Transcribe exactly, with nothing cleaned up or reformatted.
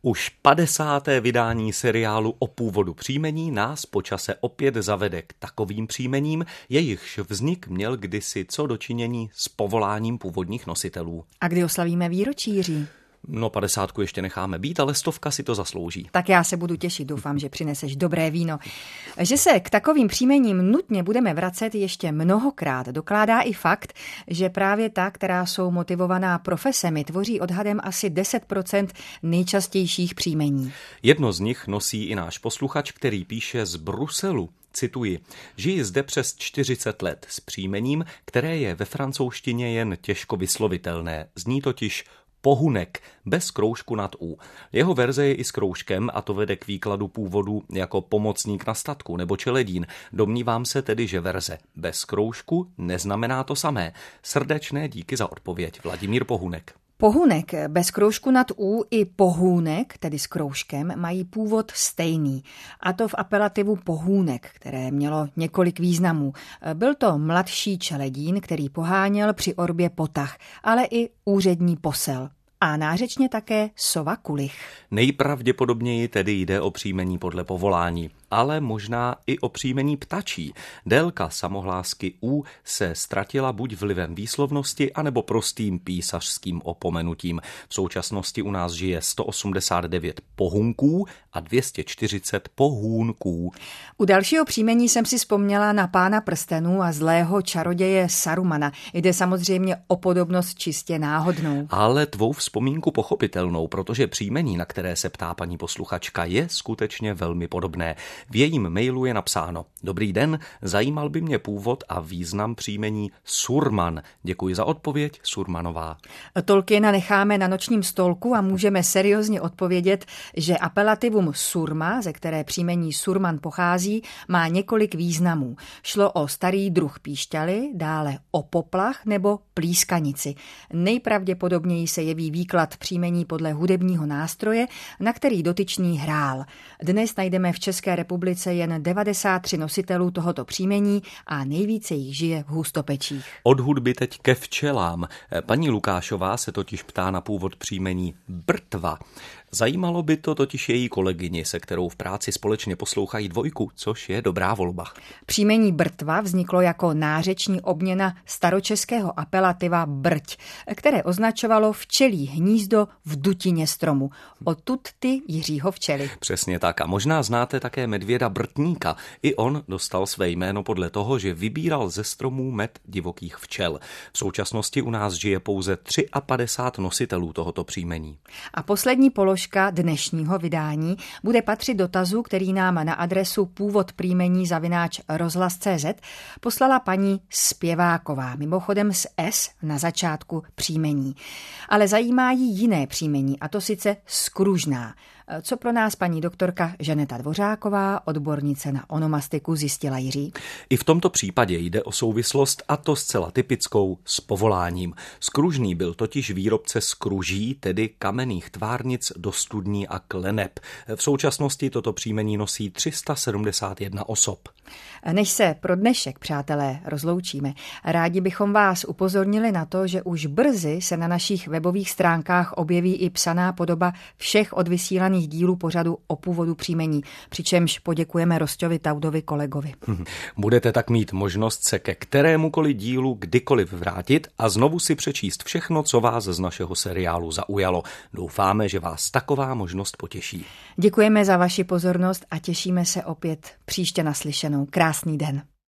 Už padesáté vydání seriálu o původu příjmení nás po čase opět zavede k takovým příjmením, jejichž vznik měl kdysi co dočinění s povoláním původních nositelů. A kdy oslavíme výročí, Jiří? No, padesátku ještě necháme být, ale stovka si to zaslouží. Tak já se budu těšit, doufám, že přineseš dobré víno. Že se k takovým příjmením nutně budeme vracet ještě mnohokrát, dokládá i fakt, že právě ta, která jsou motivovaná profesemi, tvoří odhadem asi deset procent nejčastějších příjmení. Jedno z nich nosí i náš posluchač, který píše z Bruselu. Cituji, žiji zde přes čtyřicet let s příjmením, které je ve francouzštině jen těžko vyslovitelné. Zní totiž Pohunek, bez kroužku nad U. Jeho verze je i s kroužkem a to vede k výkladu původu jako pomocník na statku nebo čeledín. Domnívám se tedy, že verze bez kroužku neznamená to samé. Srdečné díky za odpověď. Vladimír Pohunek. Pohunek bez kroužku nad U i pohůnek, tedy s kroužkem, mají původ stejný. A to v apelativu pohůnek, které mělo několik významů. Byl to mladší čeledín, který poháněl při orbě potah, ale i úřední posel. A nářečně také sova kulich. Nejpravděpodobněji tedy jde o příjmení podle povolání, ale možná i o příjmení ptačí. Délka samohlásky U se ztratila buď vlivem výslovnosti, anebo prostým písařským opomenutím. V současnosti u nás žije sto osmdesát devět pohunků a dvě stě čtyřicet pohůnků. U dalšího příjmení jsem si vzpomněla na Pána prstenů a zlého čaroděje Sarumana. Jde samozřejmě o podobnost čistě náhodnou. Ale tvou vzpomínku pochopitelnou, protože příjmení, na které se ptá paní posluchačka, je skutečně velmi podobné. V jejím mailu je napsáno: Dobrý den, zajímal by mě původ a význam příjmení Surman. Děkuji za odpověď, Surmanová. Tolkiena necháme na nočním stolku a můžeme seriózně odpovědět, že apelativum Surma, ze které příjmení Surman pochází, má několik významů. Šlo o starý druh píšťaly, dále o poplach nebo plískanici. Nejpravděpodobněji se jeví výklad příjmení podle hudebního nástroje, na který dotyčný hrál. Dnes najdeme v České republice jen devadesát tři nositelů tohoto příjmení a nejvíce jich žije v Hustopečích. Od hudby teď ke včelám. Paní Lukášová se totiž ptá na původ příjmení Brtva. Zajímalo by to totiž její kolegyni, se kterou v práci společně poslouchají Dvojku, což je dobrá volba. Příjmení Brtva vzniklo jako nářeční obměna staročeského apelativa brť, které označovalo včelí hnízdo v dutině stromu. Odtud ty Jiřího včely. Přesně tak. A možná znáte také medvěda Brtníka. I on dostal své jméno podle toho, že vybíral ze stromů med divokých včel. V současnosti u nás žije pouze padesát tři nositelů tohoto příjmení. A poslední položka dnešního vydání bude patřit dotazu, který nám na adresu původ příjmení zavináč rozhlas tečka cé zet poslala paní Zpěváková, mimochodem s S na začátku příjmení. Ale zajímá jí jiné příjmení, a to sice Skružná. Co pro nás paní doktorka Žaneta Dvořáková, odbornice na onomastiku, zjistila, Jiří? I v tomto případě jde o souvislost, a to zcela typickou, s povoláním. Skružný byl totiž výrobce skruží, tedy kamenných tvárnic do studní a kleneb. V současnosti toto příjmení nosí tři sta sedmdesát jedna osob. Než se pro dnešek, přátelé, rozloučíme, rádi bychom vás upozornili na to, že už brzy se na našich webových stránkách objeví i psaná podoba všech odvysílaných dílů pořadu o původu příjmení, přičemž poděkujeme Rosťovi Taudovi, kolegovi. Budete tak mít možnost se ke kterémukoliv dílu kdykoliv vrátit a znovu si přečíst všechno, co vás z našeho seriálu zaujalo. Doufáme, že vás taková možnost potěší. Děkujeme za vaši pozornost a těšíme se opět příště naslyšenou. Krásný den.